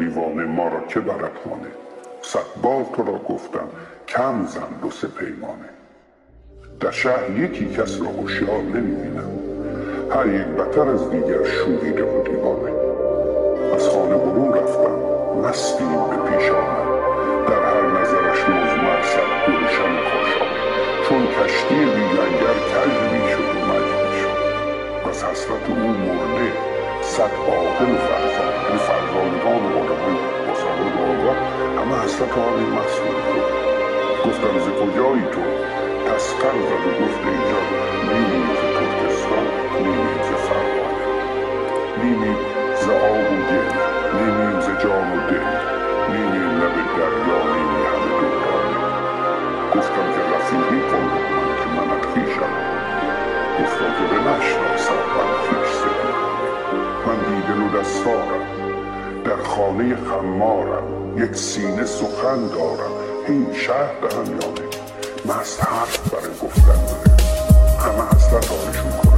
دیوانه ما را که برد خانه. 100 بار تو را گفتم کم زن 2-3 پیمانه. در شهر یکی کس را هوشیار نمی‌بینم، هر یک بتر از دیگر شوریده و دیوانه. از خانه برون رفتم مستیم به پیش آمد، در هر نظرش مزمر صد گلشن خاشاک. چون کشتی بی لنگر کژ می‌شد و مج می‌شد، از حسرت او مرده 100 عاقل و فرزانگان و آدم‌های باسواد و آگاه همه حسرت آبی مسئول بود. گفتم ز کجایی تو؟ تسخر زد و گفت اینجا نیمیم ز ترکستان، نیمیم ز فرغانه. نیمیم ز آب و گل، نیمیم ز جان و دل، نیمیم لب دریا، نیمی همه دورانه. گفتم که رفیقی کن من که منت خویشم، گفتا که بنشناسم من خویش سپیدم. من بیدل و دستارم در خانه خمارم، یک سینه سخن دارم این شهر همیانه. مست حرف برای گفتن داره، همه حسرت آنشون کنه.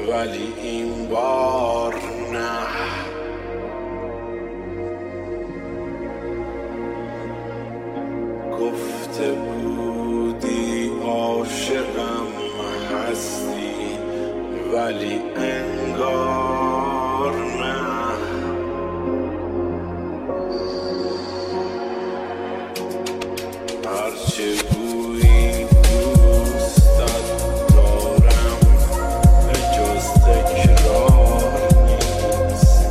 ولی این بار نه. گفته بودی عاشقم هستی ولی انگار نه. هرچه گویی دوستت دارم به جز تکرار نیست.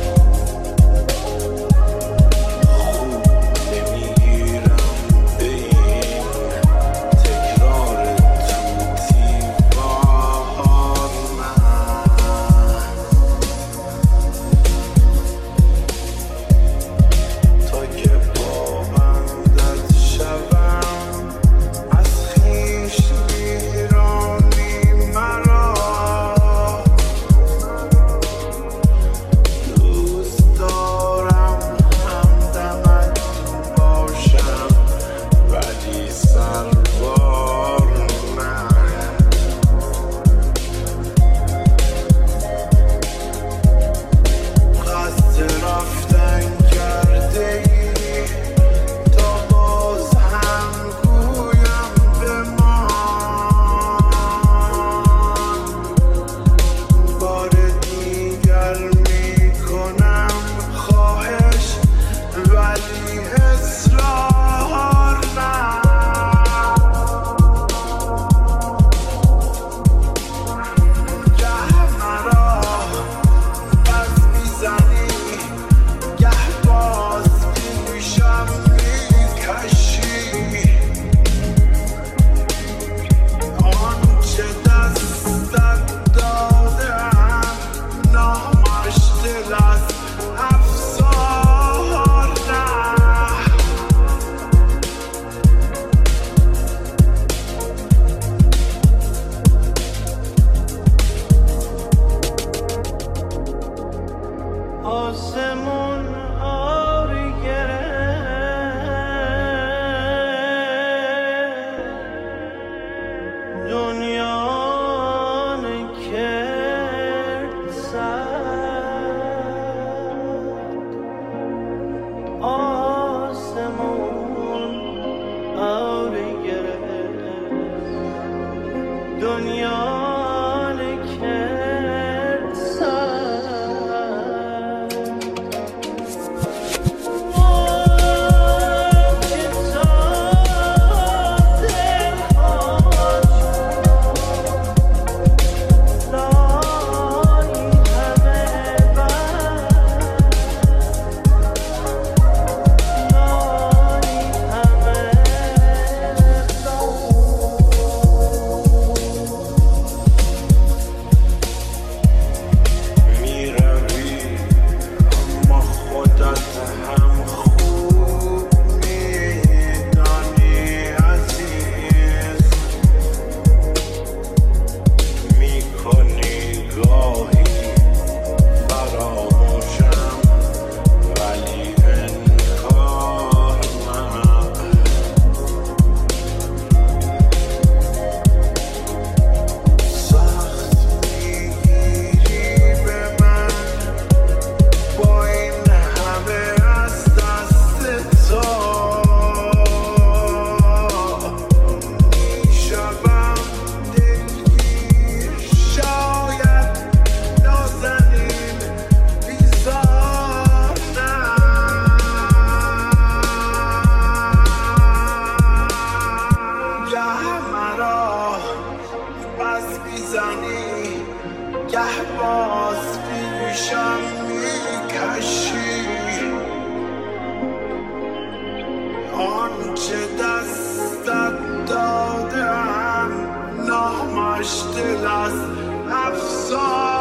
خوب نمیگیرم به این تکرار توتیوار من. تا که پابندت شوم از خویش میرانی مرا. دوست دارم همدمت باشم ولی سربار نه. قصد رفتن کرده ای تا باز هم گویم بمان. بار دیگر میکنم خواهش ولی اصرار نه. گه مرا بس میزنی گه باز پیشم میکشی. آنچه دستت دادم نامش دل است افسار نه. آسمون آری گرفت دنیا کرد سرد. آسمون آری گرفت دنیا کرد سرد. که تا دلهاش لایی همه لایی همه میروی اما خودت هم خوب میدانی عزیز. میکنی گاهی فراموشم ولی انکار نه. سخت میگیری به من با این همه از دست تو. میشوم دلگیر شاید نازنین بیزار نه. گه مرا بس میزنی گه باز پیشم میکشی. آنچه دستت دادم نامش دل است افسار